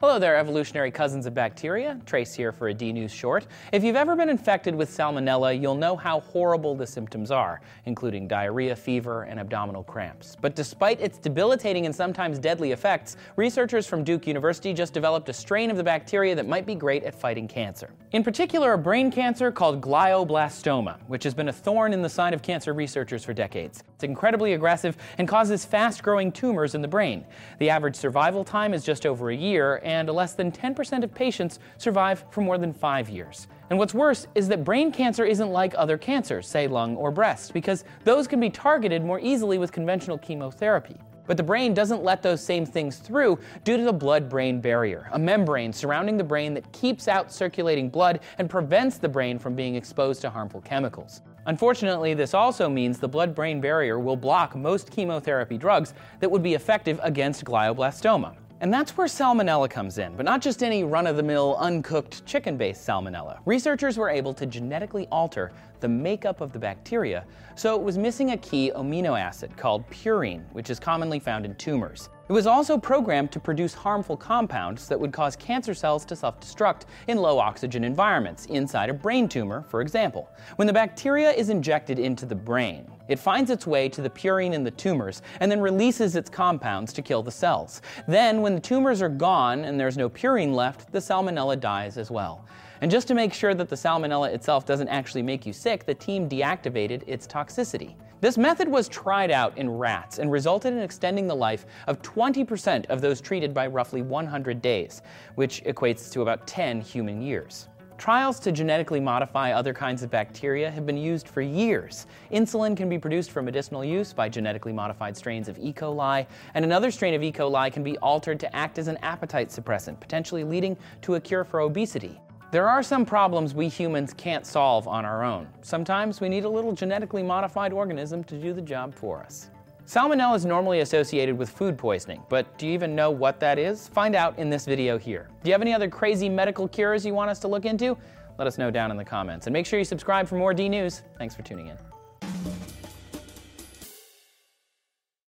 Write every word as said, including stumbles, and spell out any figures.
Hello there, evolutionary cousins of bacteria. Trace here for a D-News short. If you've ever been infected with salmonella, you'll know how horrible the symptoms are, including diarrhea, fever, and abdominal cramps. But despite its debilitating and sometimes deadly effects, researchers from Duke University just developed a strain of the bacteria that might be great at fighting cancer. In particular, a brain cancer called glioblastoma, which has been a thorn in the side of cancer researchers for decades. It's incredibly aggressive and causes fast-growing tumors in the brain. The average survival time is just over a year, and less than ten percent of patients survive for more than five years. And what's worse is that brain cancer isn't like other cancers, say lung or breast, because those can be targeted more easily with conventional chemotherapy. But the brain doesn't let those same things through due to the blood-brain barrier, a membrane surrounding the brain that keeps out circulating blood and prevents the brain from being exposed to harmful chemicals. Unfortunately, this also means the blood-brain barrier will block most chemotherapy drugs that would be effective against glioblastoma. And that's where salmonella comes in, but not just any run-of-the-mill, uncooked, chicken-based salmonella. Researchers were able to genetically alter the makeup of the bacteria, so it was missing a key amino acid called purine, which is commonly found in tumors. It was also programmed to produce harmful compounds that would cause cancer cells to self-destruct in low-oxygen environments, inside a brain tumor, for example. When the bacteria is injected into the brain, it finds its way to the purine in the tumors and then releases its compounds to kill the cells. Then, when the tumors are gone and there's no purine left, the salmonella dies as well. And just to make sure that the salmonella itself doesn't actually make you sick, the team deactivated its toxicity. This method was tried out in rats and resulted in extending the life of twenty percent of those treated by roughly one hundred days, which equates to about ten human years. Trials to genetically modify other kinds of bacteria have been used for years. Insulin can be produced for medicinal use by genetically modified strains of E. coli, and another strain of E. coli can be altered to act as an appetite suppressant, potentially leading to a cure for obesity. There are some problems we humans can't solve on our own. Sometimes we need a little genetically modified organism to do the job for us. Salmonella is normally associated with food poisoning, but do you even know what that is? Find out in this video here. Do you have any other crazy medical cures you want us to look into? Let us know down in the comments. And make sure you subscribe for more D-News. Thanks for tuning in.